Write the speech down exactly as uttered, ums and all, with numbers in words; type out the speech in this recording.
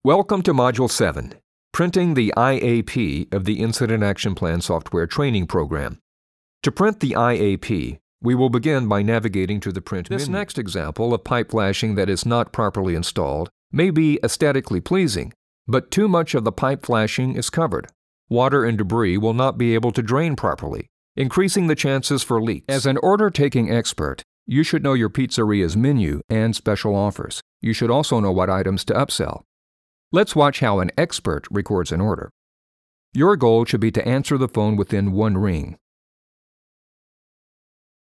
Welcome to Module seven, Printing the I A P of the Incident Action Plan Software Training Program. To print the I A P, we will begin by navigating to the Print menu. This next example of pipe flashing that is not properly installed may be aesthetically pleasing, but too much of the pipe flashing is covered. Water and debris will not be able to drain properly, increasing the chances for leaks. As an order-taking expert, you should know your pizzeria's menu and special offers. You should also know what items to upsell. Let's watch how an expert records an order. Your goal should be to answer the phone within one ring.